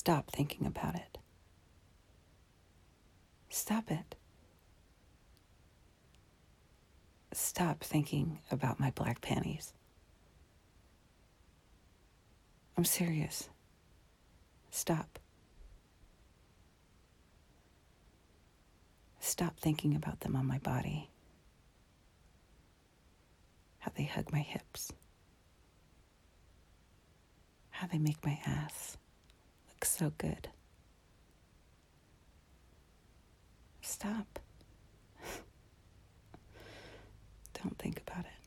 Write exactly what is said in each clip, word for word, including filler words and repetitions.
Stop thinking about it. Stop it. Stop thinking about my black panties. I'm serious. Stop. Stop thinking about them on my body. How they hug my hips. How they make my ass look so good. Stop. Don't think about it.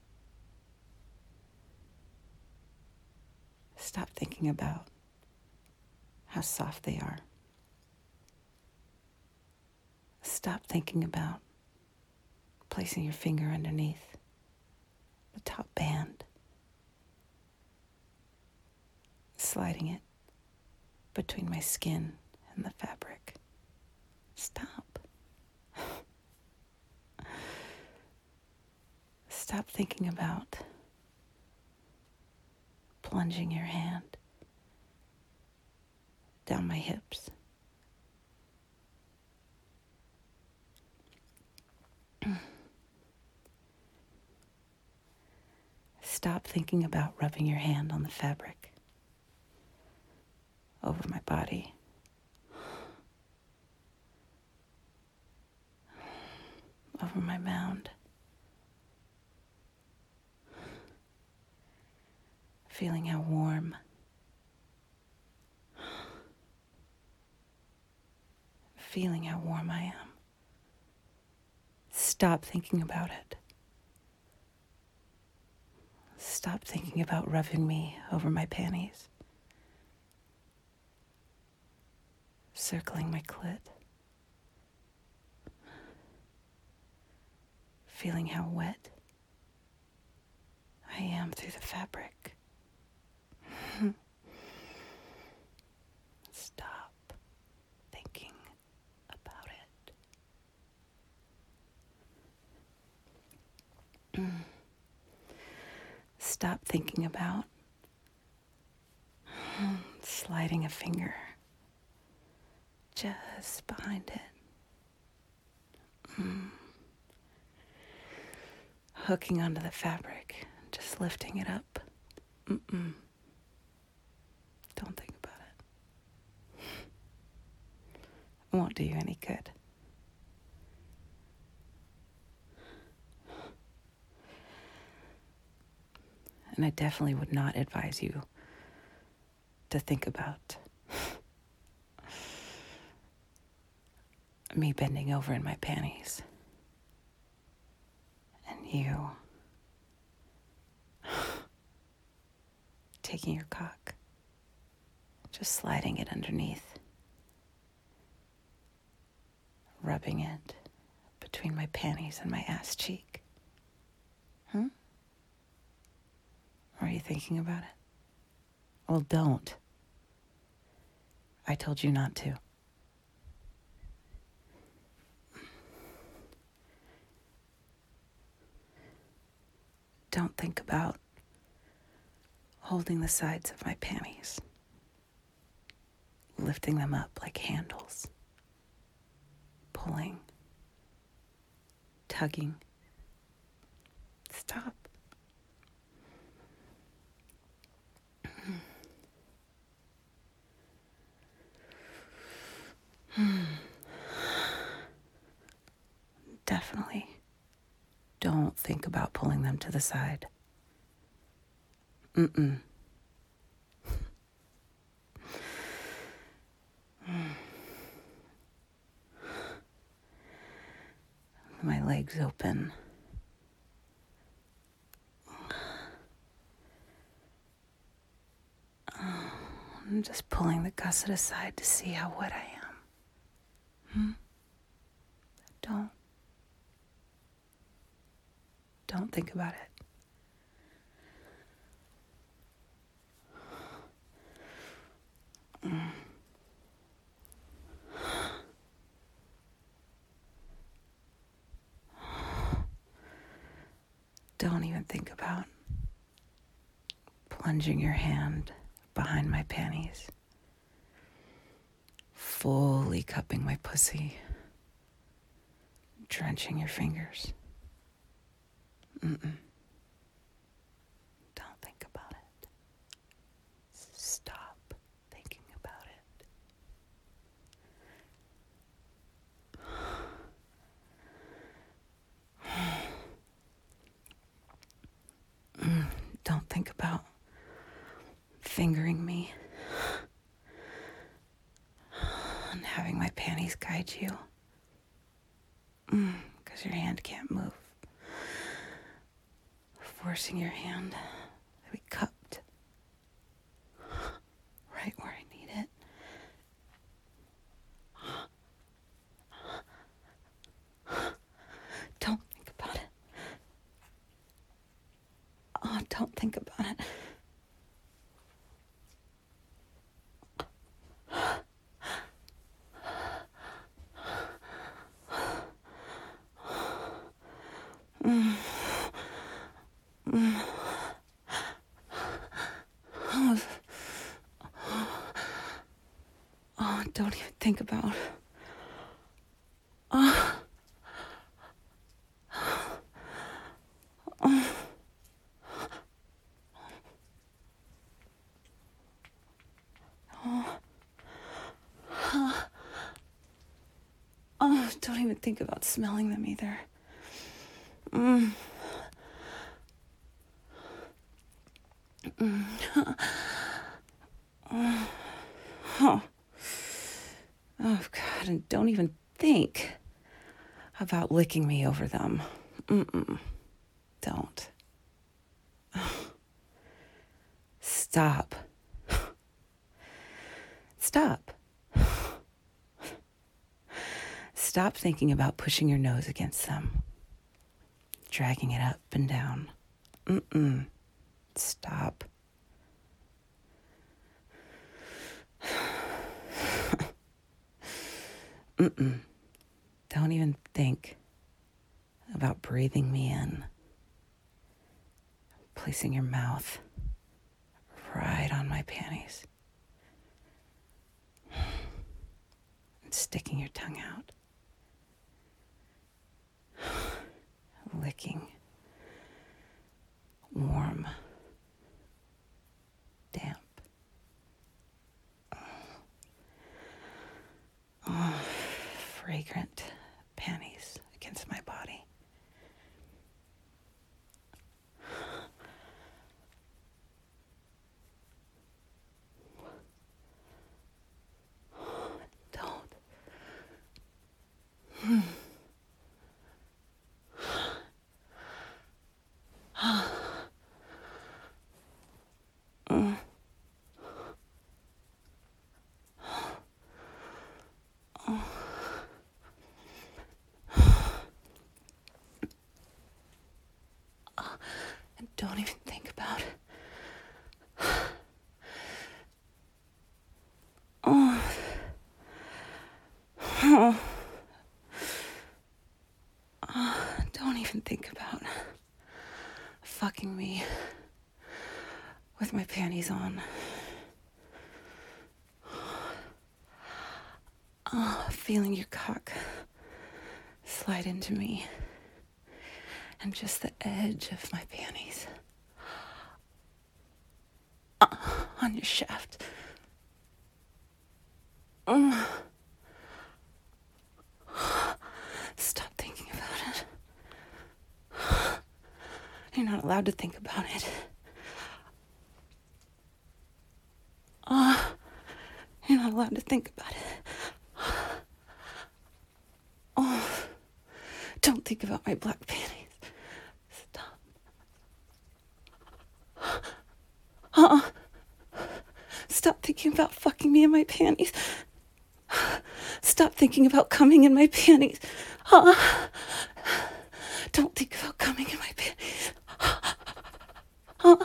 Stop thinking about how soft they are. Stop thinking about placing your finger underneath the top band, sliding it between my skin and the fabric. Stop. Stop thinking about plunging your hand down my hips. Stop thinking about rubbing your hand on the fabric over my body. Over my mound. Feeling how warm. Feeling how warm I am. Stop thinking about it. Stop thinking about rubbing me over my panties. Circling my clit. Feeling how wet I am through the fabric. Stop thinking about it. Stop thinking about sliding a finger just behind it. Mm. Hooking onto the fabric, just lifting it up. Mm-mm. Don't think about it. It won't do you any good. And I definitely would not advise you to think about me bending over in my panties and you taking your cock, just sliding it underneath, rubbing it between my panties and my ass cheek. Hmm? Are you thinking about it? Well, don't. I told you not to. Don't think about holding the sides of my panties, lifting them up like handles, pulling, tugging. Stop. Definitely don't think about pulling them to the side. Mm-mm. My legs open. I'm just pulling the gusset aside to see how wet I am. Hmm? Don't. Don't think about it. Mm. Don't even think about plunging your hand behind my panties fully cupping my pussy, drenching your fingers. Mm-mm. Don't think about it. Stop thinking about it. Mm, don't think about fingering me and having my panties guide you. Because mm, your hand can't move. Forcing your hand to be cupped right where I need it. Don't think about it. Oh, don't think about it. Mm. Mm. Oh. Oh, don't even think about. Oh. Oh. Oh. Oh, don't even think about smelling them either. Mm. Mm. Oh. Oh. Oh, God, and don't even think about licking me over them. Mm-mm. Don't. Stop. Stop. Stop thinking about pushing your nose against them, dragging it up and down. Mm-mm. Stop. Mm-mm. Don't even think about breathing me in, placing your mouth right on my panties, and sticking your tongue out, licking, warm, damp. Oh, fragrant panties against my body. Don't. Hmm. Mm. And don't even think about it. Oh. Oh. Oh. Don't even think about fucking me with my panties on. Oh, feeling your cock slide into me and just the edge of my panties uh, on your shaft. Mm. Stop thinking about it. You're not allowed to think about it. Oh, you're not allowed to think about it. Oh, don't think about my black panties. Stop. Uh-uh. Stop thinking about fucking me in my panties. Stop thinking about coming in my panties. Uh-uh. Don't think about coming in my panties. Uh-uh.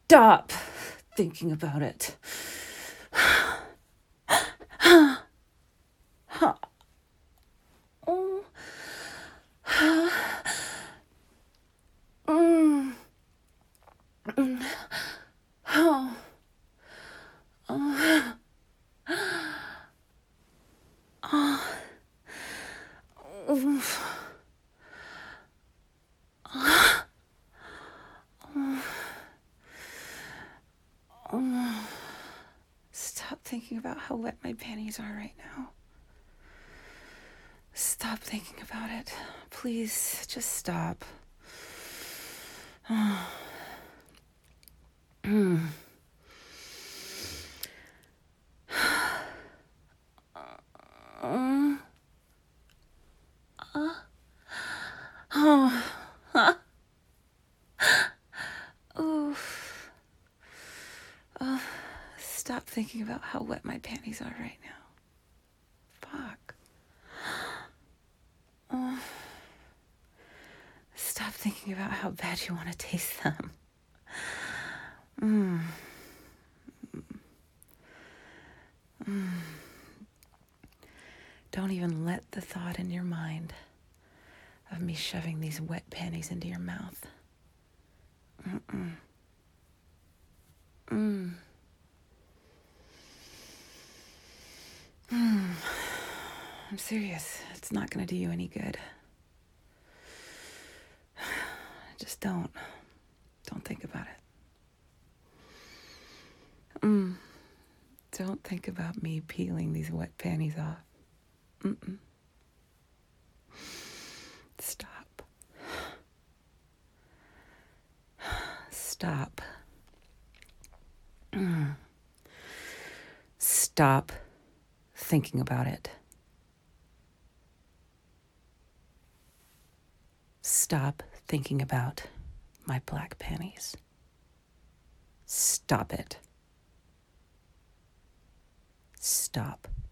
Stop thinking about it. Oh. Mm. Mm. Oh. Oh. Oh. Oof. Oh. Oh. Stop thinking about how wet my panties are right now. Stop thinking about it. Please, just stop. Oh. Mm. Uh, uh, oh. Huh. Oof. Oh. Stop thinking about how wet my panties are right now. Fuck. Oh. Stop thinking about how bad you want to taste them. Mm. Mm. Don't even let the thought in your mind of me shoving these wet panties into your mouth. Mm-mm. Mm. Mm. I'm serious. It's not going to do you any good. Just don't. Don't think about it. Mm. Don't think about me peeling these wet panties off. Mm-mm. Stop. Stop. Mm. Stop thinking about it. Stop thinking about my black panties. Stop it. Stop.